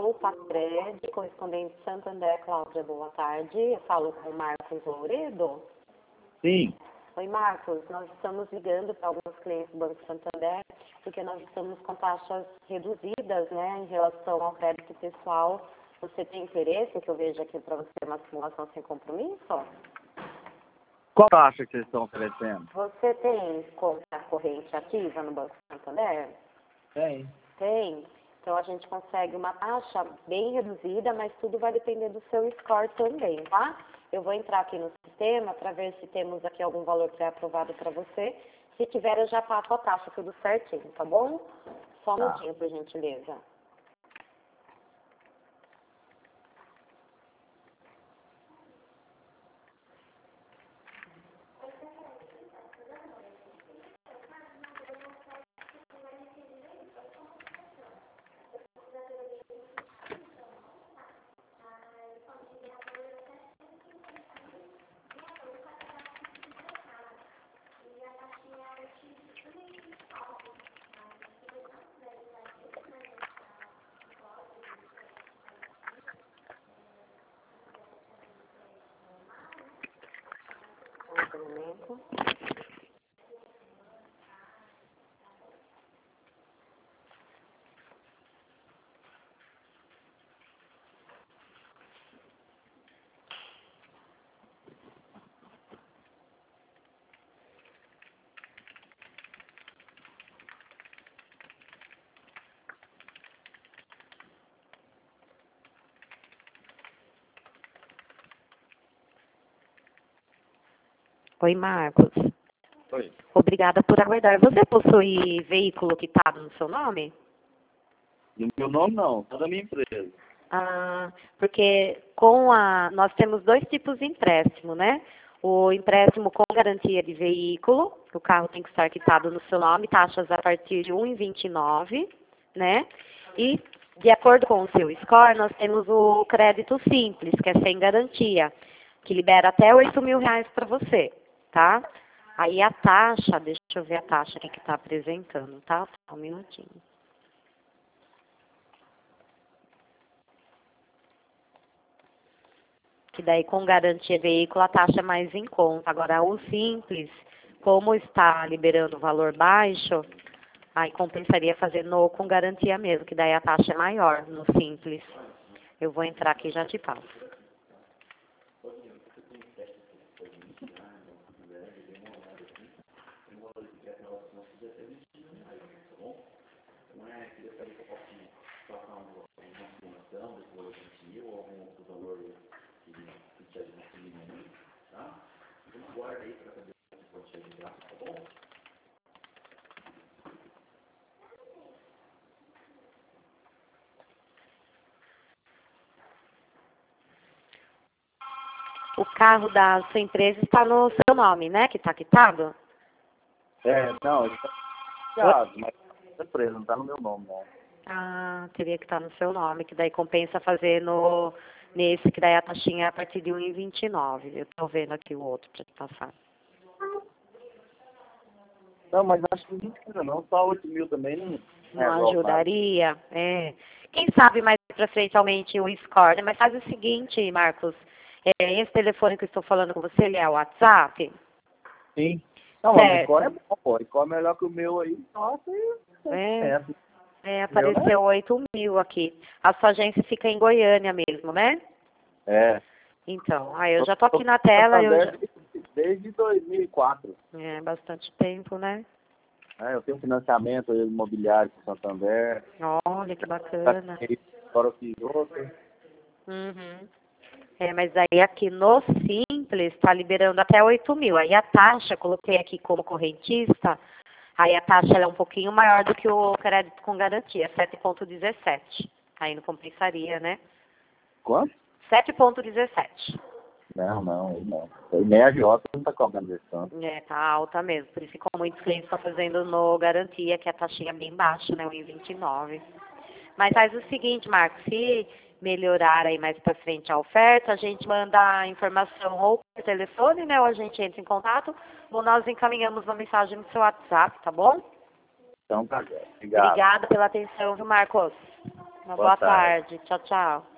Banco Pacred, correspondente Santander, Cláudia, boa tarde. Eu falo com o Marcos Louredo. Sim. Oi, Marcos. Nós estamos ligando para alguns clientes do Banco Santander, porque nós estamos com taxas reduzidas, né, em relação ao crédito pessoal. Você tem interesse, que eu vejo aqui para você, uma simulação sem compromisso? Qual taxa que vocês estão oferecendo? Você tem conta corrente ativa no Banco Santander? Tem. Tem. Então a gente consegue uma taxa bem reduzida, mas tudo vai depender do seu score também, tá? Eu vou entrar aqui no sistema para ver se temos aqui algum valor pré-aprovado para você. Se tiver, eu já passo a taxa tudo certinho, tá bom? Só um minutinho, por gentileza. Um momento. Oi, Marcos. Oi. Obrigada por aguardar. Você possui veículo quitado no seu nome? No meu nome, não. Só da minha empresa. Ah, porque nós temos dois tipos de empréstimo, né? O empréstimo com garantia de veículo, o carro tem que estar quitado no seu nome, taxas a partir de 1,29, né? E, de acordo com o seu score, nós temos o crédito simples, que é sem garantia, que libera até R$ 8.000 para você, tá? Aí a taxa, deixa eu ver a taxa aqui que está apresentando, tá? Só um minutinho. Que daí com garantia veículo a taxa é mais em conta. Agora o simples, como está liberando valor baixo, aí compensaria fazer com garantia mesmo, que daí a taxa é maior no simples. Eu vou entrar aqui e já te passo. O carro da sua empresa está no seu nome, né? Que está quitado? Não, ele está quitado, mas a empresa não está no meu nome, não. Ah, teria que estar no seu nome, que daí compensa fazer nesse, que daí a taxinha é a partir de 1,29. Eu estou vendo aqui o outro para te passar. Não, mas acho que não precisa não. Só 8.000 também não Não ajudaria? É. Quem sabe mais pra frente aumente o score, né? Mas faz o seguinte, Marcos. Esse telefone que eu estou falando com você, ele é o WhatsApp? Sim. Não, mas o Certo. score é bom, pô. O score é melhor que o meu aí. Nossa, Apareceu 8.000 aqui. A sua agência fica em Goiânia mesmo, né? Então, eu já tô aqui na tela. Desde 2004. É bastante tempo, né? Eu tenho financiamento imobiliário com Santander. Olha, que bacana. Agora eu fiz outro. Uhum. Mas aí aqui no Simples está liberando até 8.000. Aí a taxa, coloquei aqui como correntista, aí a taxa ela é um pouquinho maior do que o crédito com garantia, 7,17. Aí não compensaria, né? Quanto? 7,17. Não. Nem a agiota não está cobrando esse tanto. Tá alta mesmo. Por isso que muitos clientes estão fazendo no garantia, que a taxinha é bem baixa, né? 1,29. Mas faz o seguinte, Marcos, se melhorar aí mais para frente a oferta, a gente manda a informação ou por telefone, né? Ou a gente entra em contato, ou nós encaminhamos uma mensagem no seu WhatsApp, tá bom? Então tá, obrigado. Obrigada pela atenção, viu, Marcos? Uma Boa boa tarde. tarde. Tchau, tchau.